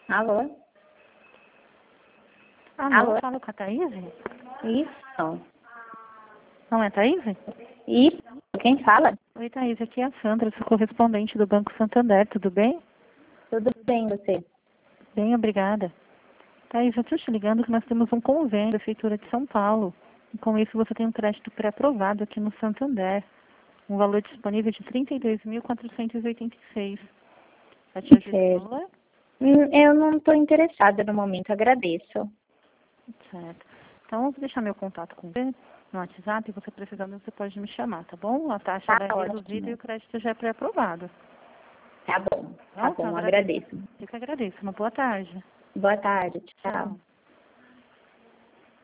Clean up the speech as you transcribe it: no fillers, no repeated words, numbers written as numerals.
Alô? Alô, fala com a Thaís? Isso. Não é Thaís? Isso. Quem fala? Oi, Thaís, aqui é a Sandra, sou correspondente do Banco Santander, tudo bem? Tudo bem, você? Bem, obrigada. Thaís, eu estou te ligando que nós temos um convênio da Prefeitura de São Paulo. E com isso você tem um crédito pré-aprovado aqui no Santander. Um valor disponível de R$ 32.486. Vai te ajudar? Eu não estou interessada no momento, agradeço. Certo. Então, eu vou deixar meu contato com você no WhatsApp e você precisando, você pode me chamar, tá bom? A taxa Tá é reduzida ótimo. e o crédito já é pré-aprovado. Tá bom, Então, agradeço. eu que agradeço. Uma boa tarde. Boa tarde, tchau. Tchau.